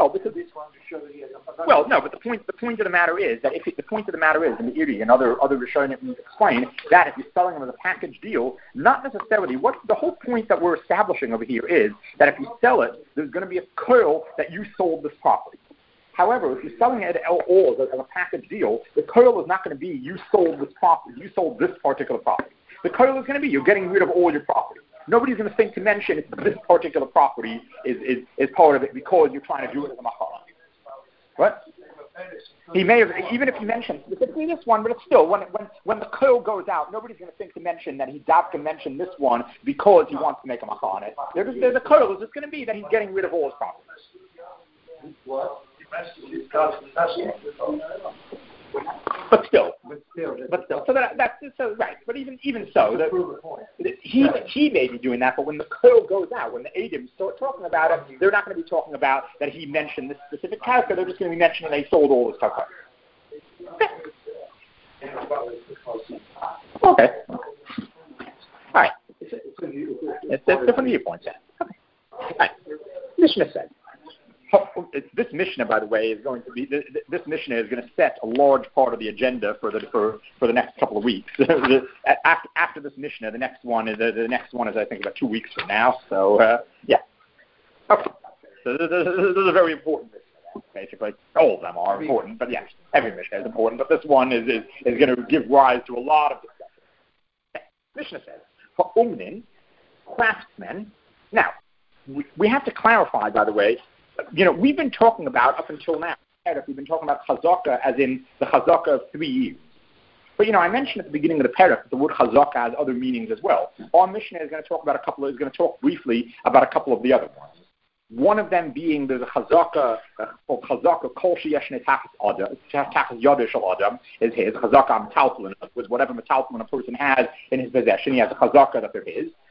the point of the matter is that the Meiri and other Rishonim explain that if you're selling them as a package deal, not necessarily. What the whole point that we're establishing over here is that if you sell it, there's going to be a curl that you sold this property. However, if you're selling it all as a package deal, the curl is not going to be you sold this property, you sold this particular property. The curl is going to be you're getting rid of all your property. Nobody's going to think to mention this particular property is part of it because you're trying to do it as a machal. What? He may have, even if he mentioned specifically this one, but it's still, when the curl goes out, nobody's going to think to mention that he doubt to mention this one because he wants to make a machal on it. There's a curl is just going to be that he's getting rid of all his properties. What? But still. So that's right. But even so, he may be doing that. But when the curl goes out, when the Adim start talking about it, they're not going to be talking about that he mentioned this specific character. They're just going to be mentioning that he sold all his stuff. Okay. All right. It's different viewpoints. Okay. All right. Mishnah said. This Mishnah, by the way, is going to be this Mishnah is going to set a large part of the agenda for the next couple of weeks. After this Mishnah, the next one is I think about 2 weeks from now. So yeah, okay. So this is a very important Mishnah. Basically, all of them are important, but yes, every Mishnah is important. But this one is going to give rise to a lot of discussion. Okay. Mishnah says for umnin, craftsmen. Now we have to clarify, by the way. We've been talking about, up until now, we've been talking about chazaka as in the chazaka of 3 years. But, I mentioned at the beginning of the parak that the word chazaka has other meanings as well. Our Mishnah is going to talk briefly about a couple of the other ones. One of them being there's a chazaka, or chazaka kol sheyesh netachas yada shel adam is his. Chazaka metaltalin, with whatever metaltalin a person has in his possession, he has a chazaka that they're his.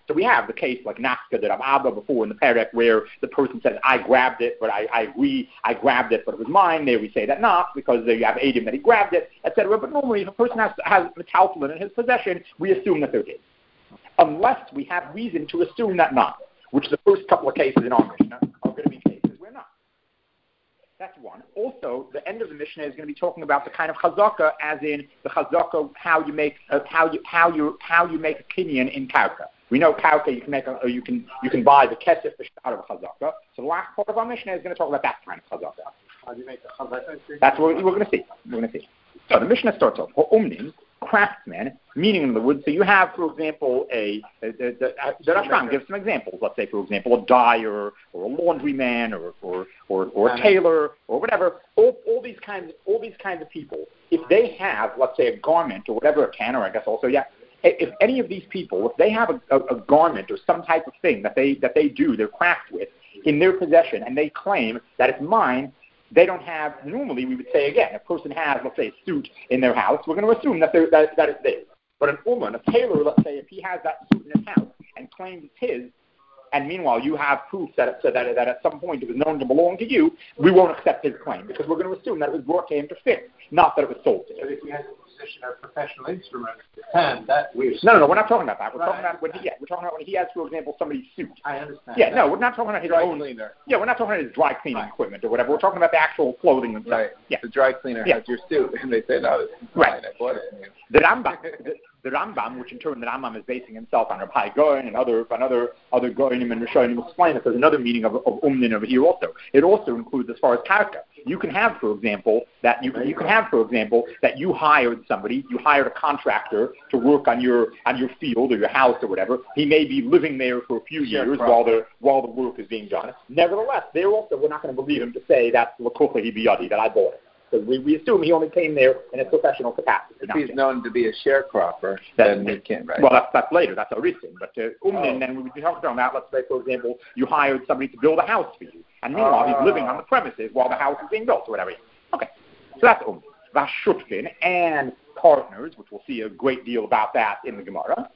So we have the case like Nafka that Abba before in the Perek where the person says, I grabbed it, but I agree, I grabbed it, but it was mine. There we say that not, because there you have Adam that he grabbed it, etc. But normally if a person has metaltalin in his possession, we assume that they're his. Unless we have reason to assume that not, which the first couple of cases in our Mishnah are going to be cases where not. That's one. Also, the end of the Mishnah is going to be talking about the kind of chazaka, as in the chazaka, how you make a kinyan in karka. We know karka you can make, you can buy the kesef out of a chazaka. So the last part of our Mishnah is going to talk about that kind of chazaka. How do you make a chazaka? That's what we're going to see. So the Mishnah starts off. Craftsman, meaning in the wood. So you have, for example, the Rashbam gives some examples. Let's say, for example, a dyer or a laundryman or a tailor or whatever. All these kinds of people. If they have, let's say, a garment or whatever, a can, or I guess also, if any of these people, if they have a garment or some type of thing that they do their craft with in their possession, and they claim that it's mine. They don't have, normally we would say again, a person has, let's say, a suit in their house, we're going to assume that it's theirs. But an uman, a tailor, let's say, if he has that suit in his house and claims it's his, and meanwhile you have proof that at some point it was known to belong to you, we won't accept his claim, because we're going to assume that it was brought to him to fit, not that it was sold to him. But if he has a position of professional instrument, that we're... No, we're not talking about that. We're talking about when he has, for example, somebody's suit. I understand. Yeah, no, we're not talking about his dry own cleaner. Yeah, we're not talking about his dry cleaning equipment or whatever. We're talking about the actual clothing and stuff. Right. Yeah. The dry cleaner has your suit, and they say, no, it's mine. I bought it from you. The Rambam, which in turn the Rambam is basing himself on Rabbi Goyen and other Goyenim and Rishonim, explain that there's another meaning of umnin over here also. It also includes as far as karka. You can have, for example, that you hired somebody, you hired a contractor to work on your field or your house or whatever. He may be living there for a few years while the work is being done. Nevertheless, we're not going to believe him to say that's l'kucha biyadi, that I bought it. Because we assume he only came there in a professional capacity. If he's known to be a sharecropper, then we can't, right? Well, that's later. That's Orisin. But umnin, then we would be talking about, let's say, for example, you hired somebody to build a house for you. And meanwhile, he's living on the premises while the house is being built or whatever. Okay. So that's umnin. Vashutfin and partners, which we'll see a great deal about that in the Gemara.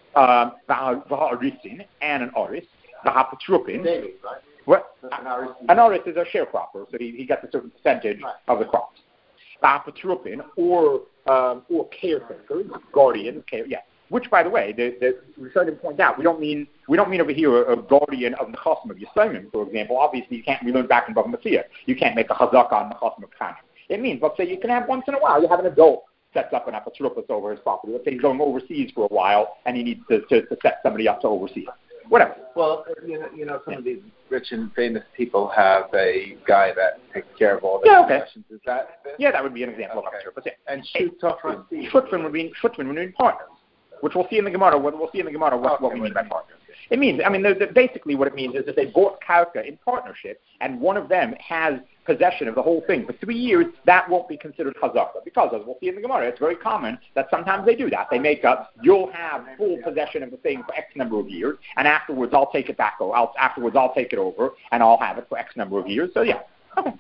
Va'arisin and an oris. Va'hapatrupin. Daily, right? What? An oris is a sharecropper, so he gets a certain percentage of the crops. Va'hapatrupin or caretakers, guardians, Which, by the way, we started to point out, we don't mean over here a guardian of Nechasim of Yisraelim, for example. Obviously, we learned back in Bava Metzia, you can't make a chazaka on Nechasim of Kanim. It means, let's say, you can have once in a while, you have an adult sets up an apotropos over his property. Let's say he's going overseas for a while, and he needs to set somebody up to oversee it. Whatever. Well, some of these rich and famous people have a guy that takes care of all their possessions. Is that? That would be an example of apotropos. Yeah. And Shutfin would mean partners, which we'll see in the Gemara. What we mean by partners. It means, basically what it means is that they bought karka in partnership, and one of them has possession of the whole thing for 3 years. That won't be considered chazaka, because as we'll see in the Gemara, it's very common that sometimes they do that. They make up, you'll have full possession of the thing for X number of years, and afterwards I'll take it back, afterwards I'll take it over, and I'll have it for X number of years. So okay.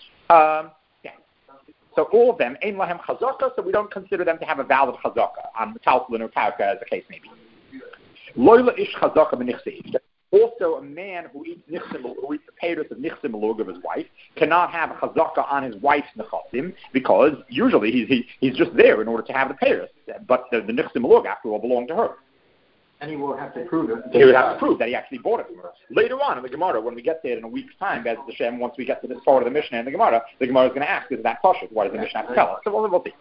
So all of them, ein lahem chazaka, so we don't consider them to have a valid chazaka on metaltalin or karka, as the case may be. Loyla ish chazaka b'nichsei. Also, a man who eats the payros of nichsim malug of his wife cannot have a chazaka on his wife's nechasim, because usually he's just there in order to have the payros. But the nichsim malug, after all, belong to her. And he will have to prove it. He would have to prove that he actually bought it from her. Later on in the Gemara, when we get there in a week's time, Bez Hashem, once we get to this part of the Mishnah in the Gemara is going to ask, is that kosher? Why does the Mishnah have to tell us? So we'll see.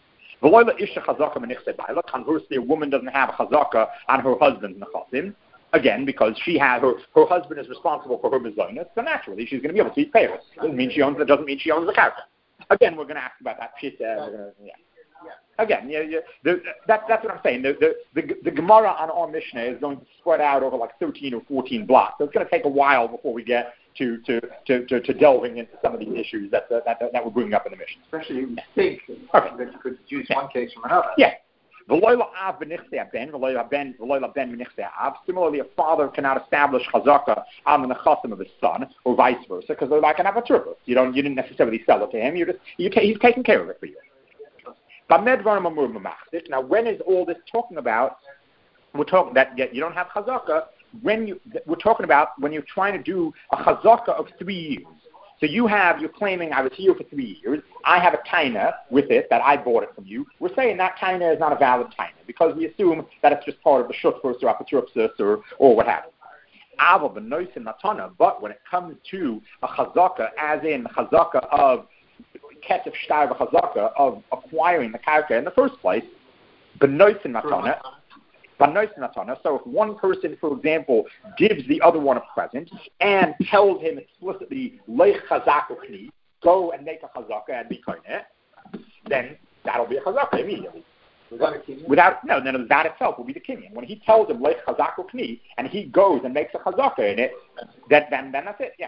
Conversely, a woman doesn't have a chazaka on her husband's nechasim, again, because her husband is responsible for her mezonah, so naturally she's going to be able to eat payros. Doesn't mean she owns the karka. Again, we're going to ask about that pshita. Again, that's what I'm saying. The Gemara on our Mishnah is going to spread out over like 13 or 14 blocks, so it's going to take a while before we get to delving into some of these issues that we're bringing up in the Mishnah. Especially if you think that you could deduce one case from another. Yeah. Similarly, a father cannot establish chazaka on the nechasim of his son, or vice versa, because they're like an apotropos. You didn't necessarily sell it to him. He's taking care of it for you. Now, when is all this talking about we're talking that you don't have chazaka we're talking about when you're trying to do a chazaka of 3 years. So you're claiming I was here for 3 years. I have a taina with it that I bought it from you. We're saying that taina is not a valid taina because we assume that it's just part of the shutfus or apatrupsis or what have you. But when it comes to a chazaka, as in chazaka of ketef shtar chazaka of acquiring the karka in the first place, b'noisin matana. So if one person, for example, gives the other one a present and tells him explicitly, Lech chazaka kni, go and make a chazaka and be koineh, then that'll be a chazaka immediately. Then that itself will be the kinyan. When he tells him Lech chazaka kni and he goes and makes a chazaka in it, then that's it. Yeah.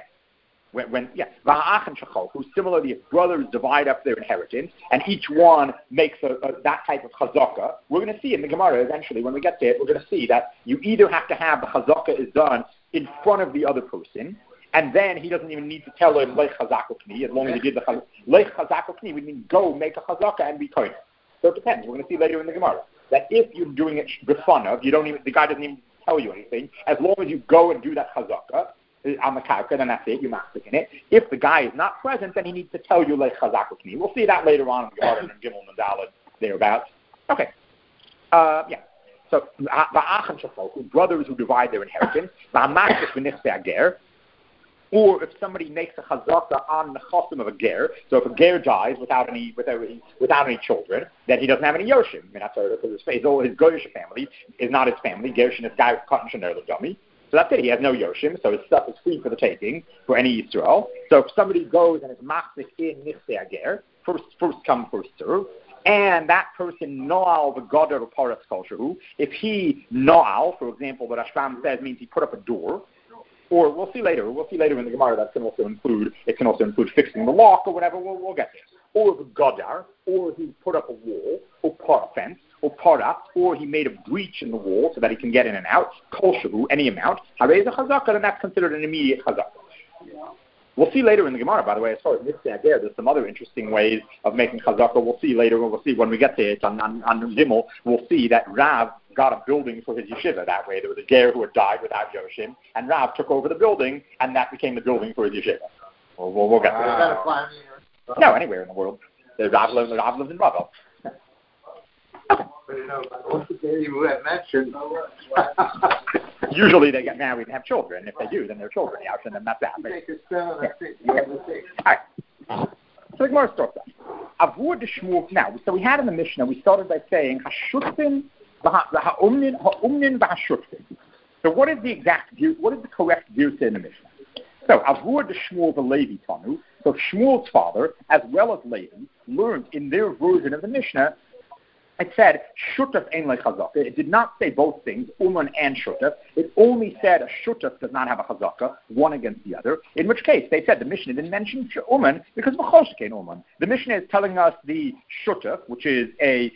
Who similarly, if brothers divide up their inheritance and each one makes that type of chazaka, we're going to see in the Gemara eventually when we get there, we're going to see that you either have to have the chazaka is done in front of the other person, and then he doesn't even need to tell him lech chazaka kni, as long as he did the chazaka. Lech chazaka kni would mean go make a chazaka and be koineh. So it depends. We're going to see later in the Gemara that if you're doing it b'fanav, the guy doesn't even tell you anything. As long as you go and do that chazaka on the karka, then that's it, you're mastic in it. If the guy is not present, then he needs to tell you like chazaka kni. We'll see that later on in the Gemara and Gimel and Daled thereabouts. Okay. So va'achan shachoku, brothers who divide their inheritance, va'amakis v'nichse ager, or if somebody makes a chazaka on the chosim of a ger, so if a ger dies without any children, then he doesn't have any yoshim. Because his goyish family is not his family. Gershin is guy cotton shener l'gami. So that's it. He has no yoshim, so his stuff is free for the taking for any Yisrael. So if somebody goes and is machzik in nichse ager, first come, first serve, and that person noal the godar of paras koshehu, if he noal, for example, what Rashbam says means he put up a door, or we'll see later in the Gemara that can also include fixing the lock or whatever. We'll get there. Or the godar, or he put up a wall, or part a fence, or para, or he made a breach in the wall so that he can get in and out. Kol shavu, any amount. Harei a chazaka, and that's considered an immediate chazaka. We'll see later in the Gemara, by the way, as far as mitzvah there, there's some other interesting ways of making chazaka. We'll see later. We'll see when we get to it on Gimel. We'll see that Rav got a building for his yeshiva that way. There was a ger who had died without Yoshim, and Rav took over the building, and that became the building for his yeshiva. We'll get there. No, anywhere in the world. Rav lives in Ravel. Usually they get married and have children. If they do, then they're children. And then that's that. All right. So the Gemara starts off. Avur de Shmuel. Now, so we had in the Mishnah, we started by saying Hashutfin v'ha'umnin v'hashutfin. So what is the correct view in the Mishnah? So Avur de Shmuel v'Levi Tanu. So Shmuel's father, as well as Levi, learned in their version of the Mishnah. It said, Shutaf ein le chazaka. It did not say both things, Uman and Shutaf. It only said a Shutaf does not have a chazaka, one against the other. In which case, they said the Mishnah didn't mention Uman because Machoshekein Uman. The Mishnah is telling us the Shutaf, which is the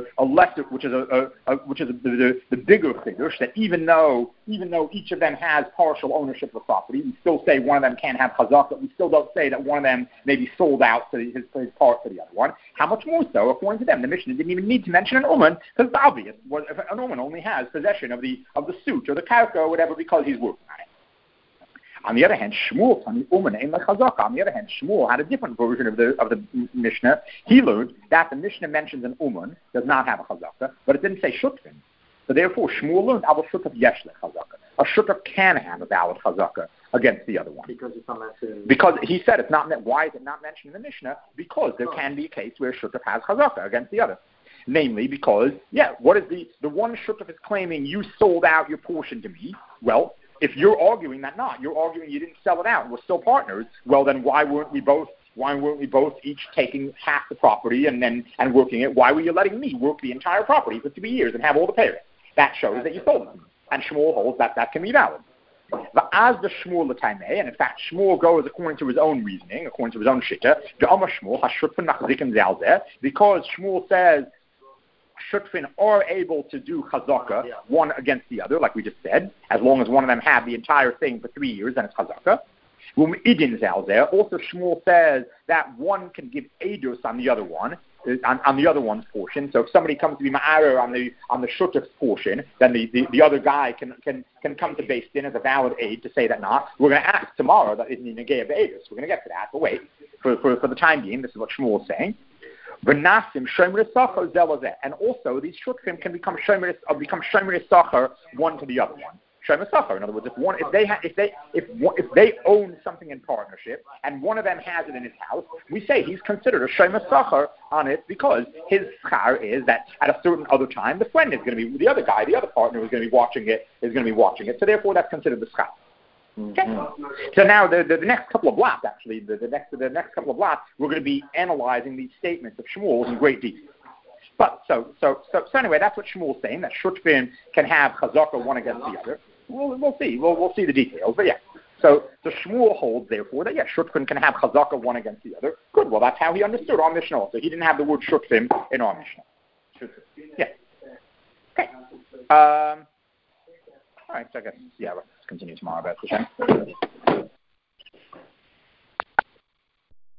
bigger figure, that even though each of them has partial ownership of the property, we still say one of them can't have chazaka. We still don't say that one of them may be sold out to his part to the other one. How much more so, according to them, the Mishnah didn't even need to mention an uman, because it's obvious. An uman only has possession of the suit or the karka or whatever because he's working on it. On the other hand, Shmuel had a different version of the Mishnah. He learned that the Mishnah mentions an uman does not have a chazaka, but it didn't say shutfin. So therefore, Shmuel learned a shutaf yesh le chazaka. A shutaf can have a valid chazaka against the other one. Because it's not mentioned. Because he said it's not. Why is it not mentioned in the Mishnah? Because there can be a case where shutaf has chazaka against the other. Namely, because, what is the one shutaf is claiming you sold out your portion to me. Well, if you're arguing that you're arguing you didn't sell it out, we're still partners. Well, then why weren't we both each taking half the property and working it? Why were you letting me work the entire property for 3 years and have all the payment? That shows that you sold it to me. And Shmuel holds that can be valid. As the Shmuel l'taimei, and in fact Shmuel goes according to his own reasoning, according to his own shitta, because Shmuel says Shutfin are able to do chazaka one against the other, like we just said, as long as one of them had the entire thing for 3 years, then it's chazaka. Also Shmuel says that one can give edus on the other one, on the other one's portion. So if somebody comes to be ma'arer on the shutuf's portion, then the other guy can come to Beis Din as a valid aid to say that we're going to ask tomorrow that isn't negei be'edus. We're going to get to that, but wait. For the time being, this is what Shmuel is saying. V'nasim shomer sacher zel hazeh, and also these shutfim can become shomer sacher one to the other one. Shomer sacher. In other words, if they own something in partnership and one of them has it in his house, we say he's considered a shomer sacher on it because his schar is that at a certain other time the friend is going to be the other partner is going to be watching it. So therefore, that's considered the schar. Okay. So now the next couple of blocks, actually, the next couple of blocks, we're going to be analyzing these statements of Shmuel in great detail. But so anyway, that's what Shmuel's saying, that shutfim can have chazaka one against the other. We'll see. We'll see the details, but yeah. So Shmuel holds, therefore, that shutfim can have chazaka one against the other. Good. Well, that's how he understood our Mishnah. So he didn't have the word shutfim in our Mishnah. Yeah. Okay. All right. So I guess let's continue tomorrow about the